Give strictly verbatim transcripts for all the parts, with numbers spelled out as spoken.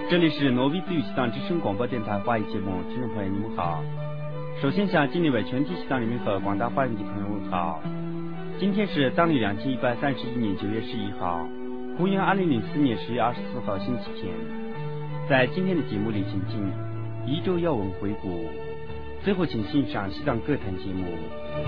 这里是挪威自由西藏之声广播电台华语节目，听众朋友你们好。首先向今天为全体西藏人民和广大华人的朋友问好。今天是藏历两千一百三十一年九月十一号，公元二零零四年十月二十四号星期天。在今天的节目里，请听一周要闻回顾，最后请欣赏西藏歌坛节目。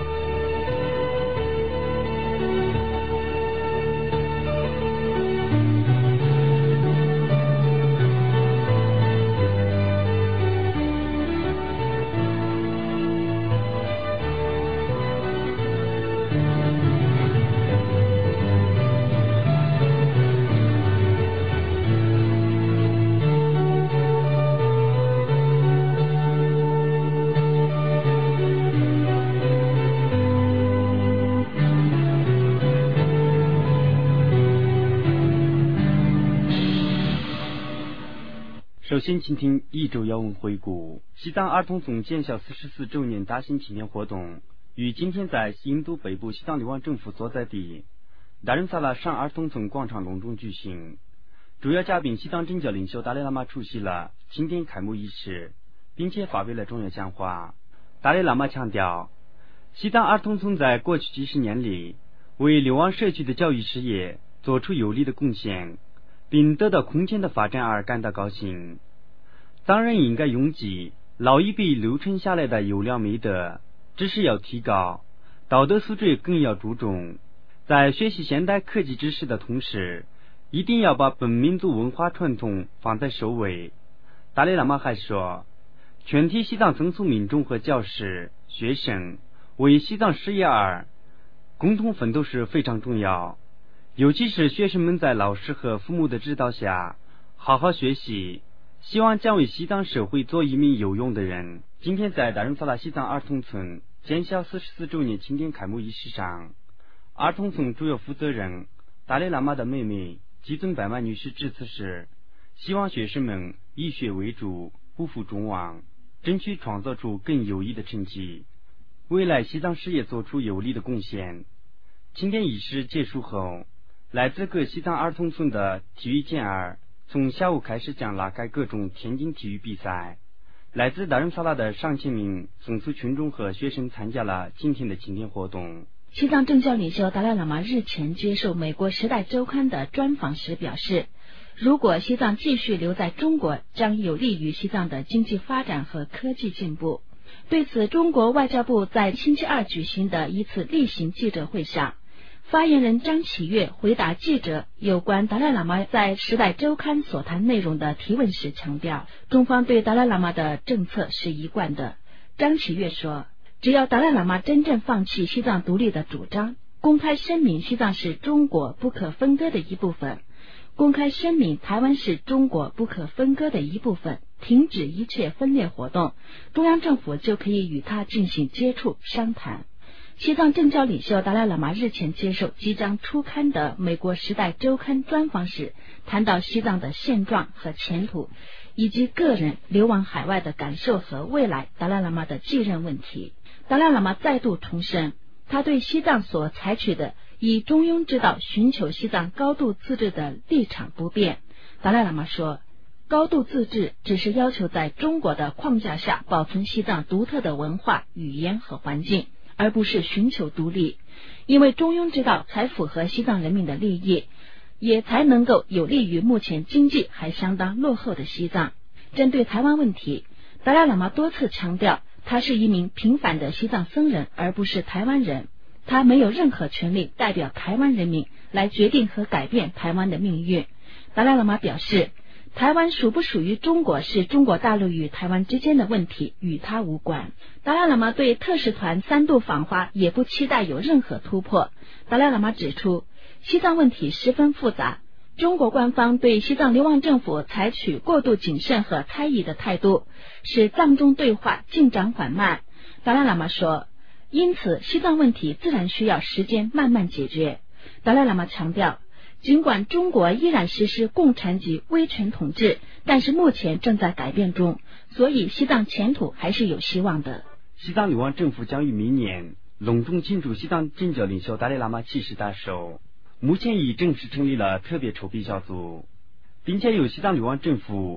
首先，请听一周要闻回顾。西藏儿童总建校四十四周年大型纪念活动于今天在印度北部西藏流亡政府所在地达仁萨拉上儿童总广场隆重举行。主要嘉宾西藏政教领袖达赖喇嘛出席了庆典开幕仪式，并且发表了重要讲话。达赖喇嘛强调，西藏儿童总在过去几十年里为流亡社区的教育事业做出有力的贡献，并得到空前的发展而感到高兴。藏人应该拥记老一辈流传下来的优良美德，知识要提高，道德素质更要注重。在学习现代科技知识的同时，一定要把本民族文化传统放在首位。达赖喇嘛还说，全体西藏僧俗民众和教师、学生为西藏事业而共同奋斗是非常重要，尤其是学生们在老师和父母的指导下好好学习，希望将为西藏社会做一名有用的人。今天在达仁萨拉西藏儿童村建校四十四周年庆典开幕仪式上，儿童村主要负责人达赖喇嘛的妹妹吉尊白曼女士致辞时，希望学生们以学为主，不负众望，争取创造出更优异的成绩，未来西藏事业做出有力的贡献。庆典仪式结束后，来自各西藏儿童村的体育健儿从下午开始将拉开各种田径体育比赛。来自达仁萨拉的上千名僧俗群众和学生参加了今天的庆典活动。 西藏政教领袖达赖喇嘛日前接受美国《时代周刊》的专访时表示，如果西藏继续留在中国，将有利于西藏的经济发展和科技进步。对此，中国外交部在星期二举行的一次例行记者会上，发言人张启岳回答记者有关达赖喇嘛在《时代周刊》所谈内容的提问时强调，中方对达赖喇嘛的政策是一贯的。张启岳说，只要达赖喇嘛真正放弃西藏独立的主张，公开声明西藏是中国不可分割的一部分，公开声明台湾是中国不可分割的一部分，停止一切分裂活动，中央政府就可以与他进行接触商谈。西藏政教领袖达赖喇嘛日前接受即将出刊的美国《时代周刊》专访时，谈到西藏的现状和前途，以及个人流亡海外的感受和未来达赖喇嘛的继任问题。达赖喇嘛再度重申，他对西藏所采取的以中庸之道寻求西藏高度自治的立场不变。达赖喇嘛说，高度自治只是要求在中国的框架下保存西藏独特的文化、语言和环境，而不是寻求独立，因为中庸之道才符合西藏人民的利益，也才能够有利于目前经济还相当落后的西藏。针对台湾问题，达赖喇嘛多次强调，他是一名平凡的西藏僧人，而不是台湾人，他没有任何权利代表台湾人民来决定和改变台湾的命运。达赖喇嘛表示，台湾属不属于中国是中国大陆与台湾之间的问题，与他无关。达赖喇嘛对特使团三度访华也不期待有任何突破。达赖喇嘛指出，西藏问题十分复杂，中国官方对西藏流亡政府采取过度谨慎和猜疑的态度，使藏中对话进展缓慢。达赖喇嘛说，因此西藏问题自然需要时间慢慢解决。达赖喇嘛强调，尽管中国依然实施共产及威权统治，但是目前正在改变中，所以西藏前途还是有希望的。 西藏流亡政府将于明年隆重庆祝西藏政教领袖达赖喇嘛七十大寿，目前已正式成立了特别筹备小组，并且由西藏流亡政府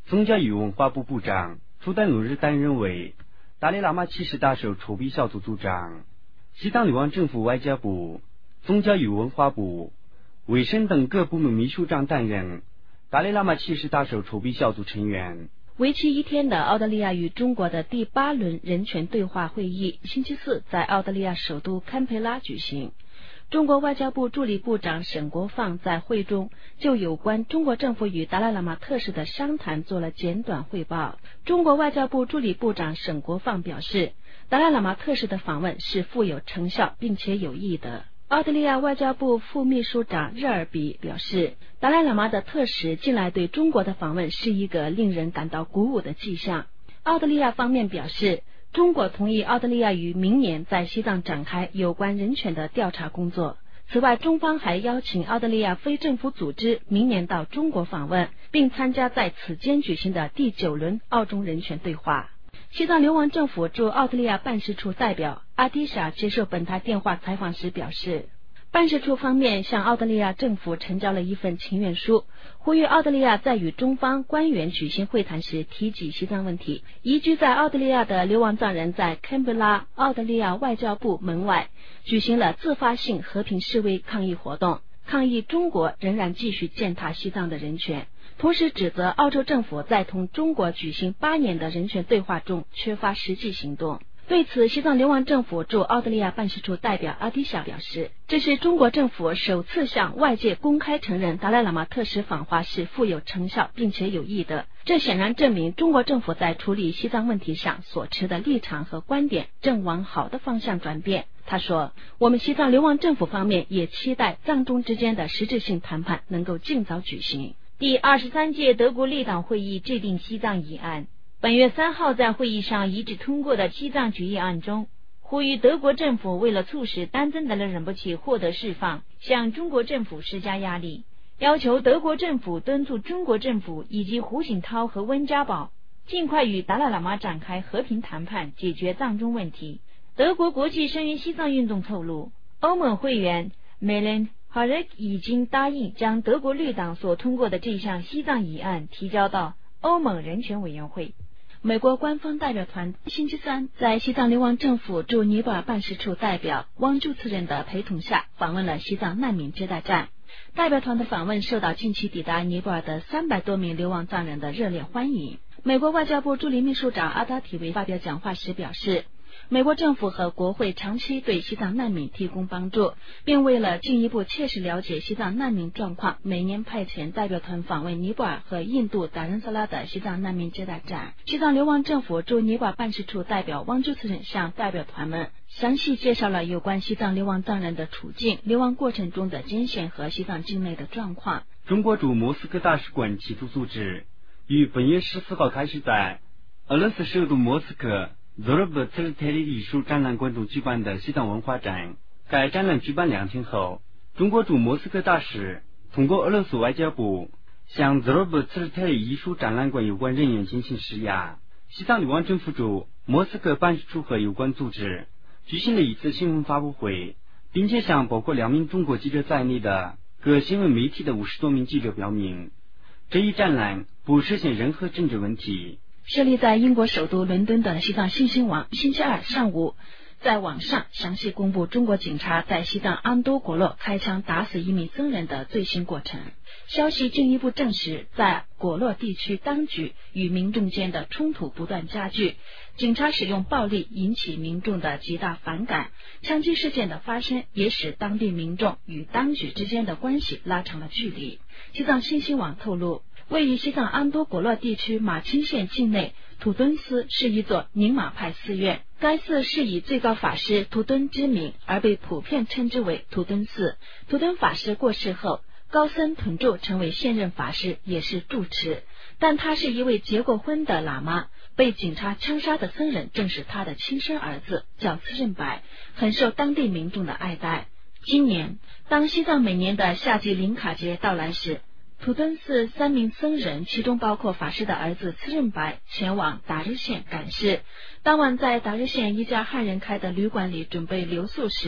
宗教与文化部部长朱丹努日担任为达赖喇嘛七十大寿筹备小组组长，西藏流亡政府外交部、宗教与文化部、卫生等各部门秘书长担任达赖喇嘛七十大寿筹备小组成员。 为期一天的澳大利亚与中国的第八轮人权对话会议星期四在澳大利亚首都堪培拉举行。中国外交部助理部长沈国放在会中就有关中国政府与达赖喇嘛特使的商谈做了简短汇报。中国外交部助理部长沈国放表示，达赖喇嘛特使的访问是富有成效并且有益的。澳大利亚外交部副秘书长热尔比表示，达赖喇嘛的特使近来对中国的访问是一个令人感到鼓舞的迹象。澳大利亚方面表示，中国同意澳大利亚于明年在西藏展开有关人权的调查工作。此外，中方还邀请澳大利亚非政府组织明年到中国访问，并参加在此间举行的第九轮澳中人权对话。西藏流亡政府驻澳大利亚办事处代表阿迪莎接受本台电话采访时表示，办事处方面向澳大利亚政府呈交了一份请愿书，呼吁澳大利亚在与中方官员举行会谈时提及西藏问题。移居在澳大利亚的流亡藏人在堪培拉澳大利亚外交部门外举行了自发性和平示威抗议活动，抗议中国仍然继续践踏西藏的人权，同时指责澳洲政府在同中国举行八年的人权对话中缺乏实际行动。对此，西藏流亡政府驻澳大利亚办事处代表阿迪莎表示，这是中国政府首次向外界公开承认达赖喇嘛特使访华是富有成效并且有益的，这显然证明中国政府在处理西藏问题上所持的立场和观点正往好的方向转变。他说，我们西藏流亡政府方面也期待藏中之间的实质性谈判能够尽早举行。 第二十三届德国立党会议制定西藏议案。本月三号在会议上一致通过的西藏决议案中，呼吁德国政府为了促使丹增德勒仁波切获得释放，向中国政府施加压力，要求德国政府敦促中国政府以及胡锦涛和温家宝尽快与达赖喇嘛展开和平谈判，解决藏中问题。德国国际声援西藏运动透露，欧盟会员 Melen Harek 已经答应将德国绿党所通过的这项西藏议案提交到欧盟人权委员会。 美国官方代表团星期三在西藏流亡政府驻尼泊尔办事处代表汪柱次人的陪同下访问了西藏难民接待站。代表团的访问受到近期抵达尼泊尔的三百多名流亡藏人的热烈欢迎。美国外交部助理秘书长阿达提维发表讲话时表示，美国政府和国会长期对西藏难民提供帮助，并为了进一步切实了解西藏难民状况，每年派遣代表团访问尼泊尔和印度达仁萨拉的西藏难民接待站。西藏流亡政府驻尼泊尔办事处代表汪珠次人向代表团们详细介绍了有关西藏流亡藏人的处境、流亡过程中的艰险和西藏境内的状况。 中国驻莫斯科大使馆企图组织于本月十四号开始在俄罗斯首都莫斯科佐罗布茨特里艺术展览馆中举办的西藏文化展。该展览举办两天后，中国驻莫斯科大使通过俄罗斯外交部向佐罗布茨特里艺术展览馆有关人员进行施压。西藏流亡政府驻莫斯科办事处和有关组织举行了一次新闻发布会，并且向包括两名中国记者在内的各新闻媒体的五十多名记者表明，这一展览不实现任何政治问题。 设立在英国首都伦敦的西藏新兴网星期二上午在网上详细公布中国警察在西藏安多果洛开枪打死一名僧人的最新过程。消息进一步证实，在果洛地区当局与民众间的冲突不断加剧，警察使用暴力引起民众的极大反感，枪击事件的发生也使当地民众与当局之间的关系拉长了距离。西藏新兴网透露，位于西藏安多果洛地区马钦县境内土敦寺是一座宁玛派寺院，该寺是以最高法师图敦之名而被普遍称之为图敦寺。图敦法师过世后，高僧屯柱成为现任法师，也是住持，但他是一位结过婚的喇嘛。被警察枪杀的僧人正是他的亲生儿子，叫次仁白，很受当地民众的爱戴。今年当西藏每年的夏季林卡节到来时，土敦寺三名僧人，其中包括法师的儿子次仁白，前往达日县感事。当晚在达日县一家汉人开的旅馆里准备留宿时，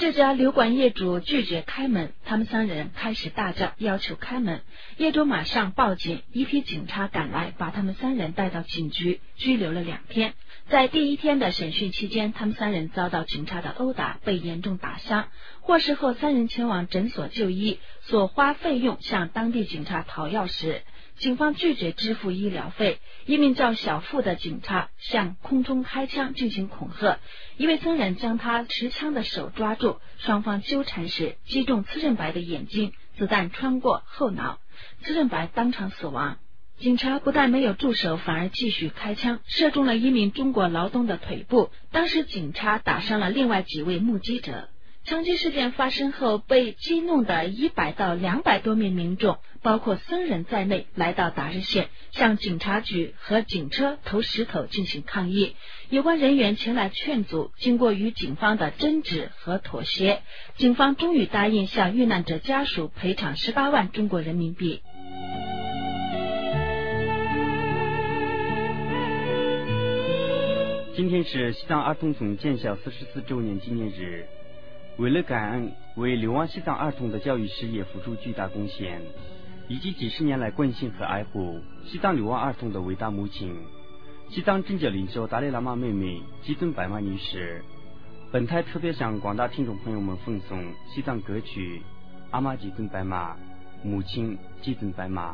这家旅馆业主拒绝开门，他们三人开始大叫，要求开门。业主马上报警，一批警察赶来，把他们三人带到警局，拘留了两天。在第一天的审讯期间，他们三人遭到警察的殴打，被严重打伤。获释后，三人前往诊所就医，所花费用向当地警察讨要时，警方拒绝支付医疗费。一名叫小付的警察向空中开枪进行恐吓，一位僧人将他持枪的手抓住，双方纠缠时击中资政白的眼睛，子弹穿过后脑，资政白当场死亡。警察不但没有住手，反而继续开枪，射中了一名中国劳动的腿部。当时警察打伤了另外几位目击者。枪击事件发生后，被激怒的一百到两百多名民众，包括僧人在内，来到达日县，向警察局和警车投石头进行抗议。有关人员前来劝阻，经过与警方的争执和妥协，警方终于答应向遇难者家属赔偿十八万中国人民币。 今天是西藏儿童总建校四十四周年纪念日。为了感恩为流亡西藏儿童的教育事业付出巨大贡献，以及几十年来关心和爱护西藏流亡儿童的伟大母亲，西藏政教领袖达赖喇嘛妹妹吉尊白玛女士，本台特别向广大听众朋友们奉送西藏歌曲《阿玛吉尊白玛》，母亲吉尊白玛。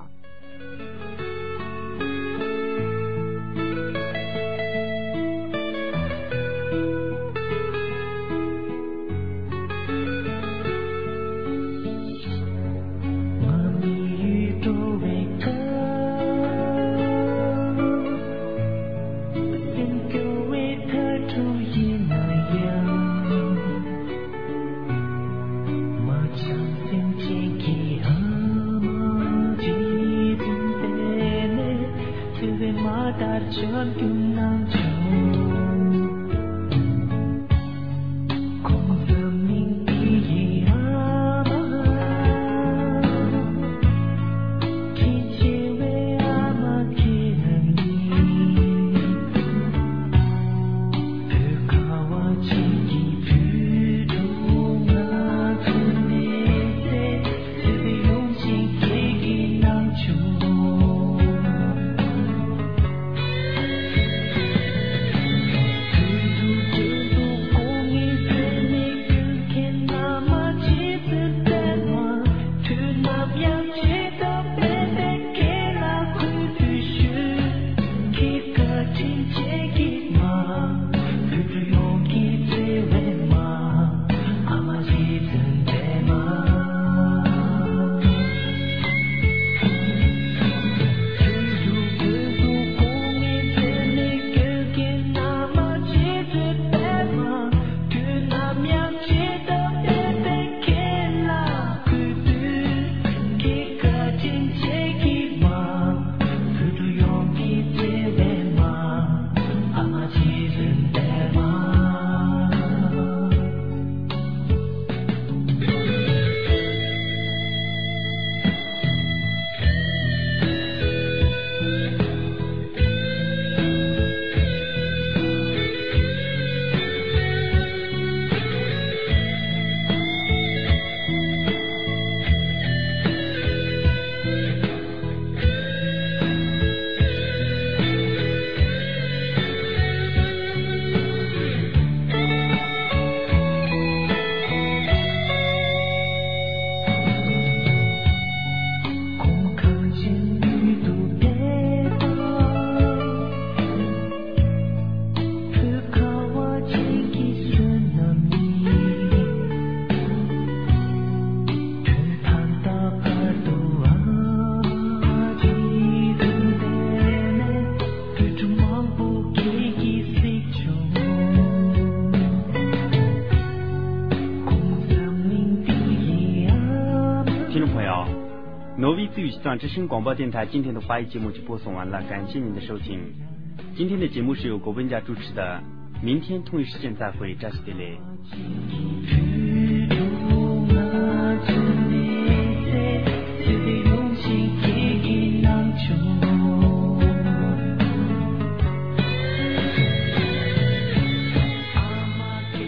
挪威自由西藏之声广播电台今天的华语节目就播送完了，感谢您的收听。今天的节目是由国本家主持的，明天同一时间再会，扎西德勒。